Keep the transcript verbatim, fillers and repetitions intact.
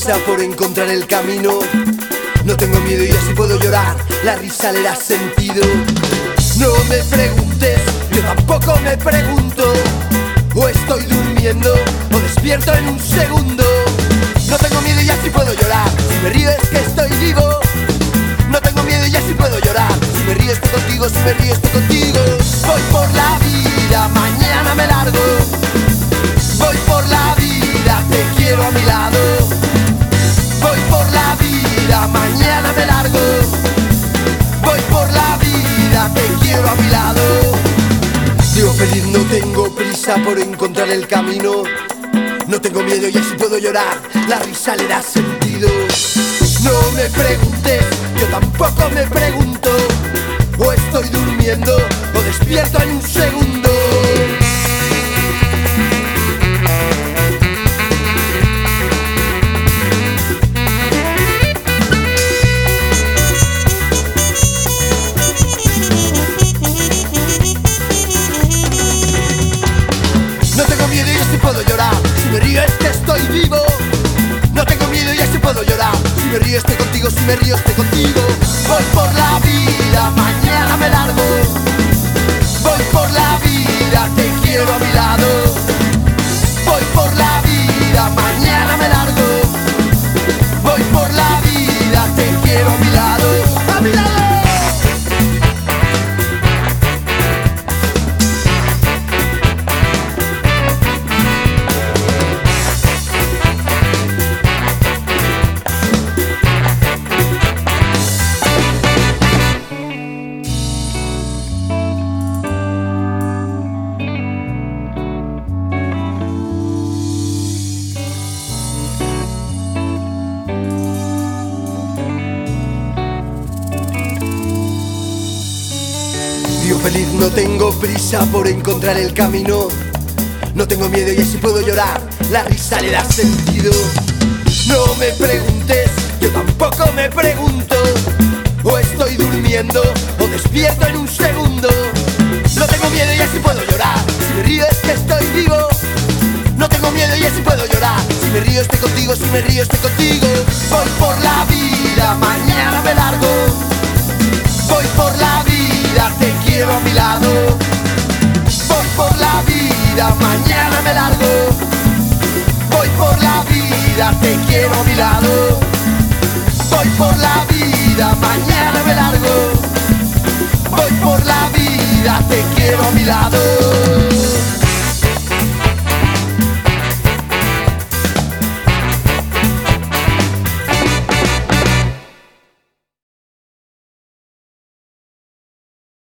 prisa por encontrar el camino. No tengo miedo y así puedo llorar, la risa le da sentido. No me preguntes, yo tampoco me pregunto. O estoy durmiendo o despierto en un segundo. No tengo miedo y así puedo llorar, si me río es que estoy vivo. No tengo miedo y así puedo llorar, si me río estoy contigo, si me río estoy contigo. Voy por la vida, mañana me largo. Voy por la vida, te quiero a mi lado. Voy por la vida, mañana me largo. Voy por la vida, te quiero a mi lado. Digo feliz, no tengo prisa por encontrar el camino. No tengo miedo y así puedo llorar, la risa le da sentido. No me preguntes, yo tampoco me pregunto. O estoy durmiendo o despierto en un segundo. No tengo miedo y así puedo llorar, si me río es que estoy vivo. No tengo miedo y así puedo llorar, si me río estoy contigo, si me río estoy contigo. Voy por la vida, mañana me largo. Voy por la vida, te quiero a mi lado. Voy por la vida, mañana me largo. Voy por la vida, te quiero a mi lado. ¡A mi lado! Yo feliz, no tengo prisa por encontrar el camino. No tengo miedo y así puedo llorar, la risa le da sentido. No me preguntes, yo tampoco me pregunto. O estoy durmiendo o despierto en un segundo. No tengo miedo y así puedo llorar, si me río es que estoy vivo. No tengo miedo y así puedo llorar, si me río estoy contigo, si me río estoy contigo. Voy por la vida, mañana me largo. Voy por la vida, te quiero a mi lado. Voy por la vida, mañana me largo. Voy por la vida, te quiero a mi lado. Voy por la vida, mañana me largo. Voy por la vida, te quiero a mi lado.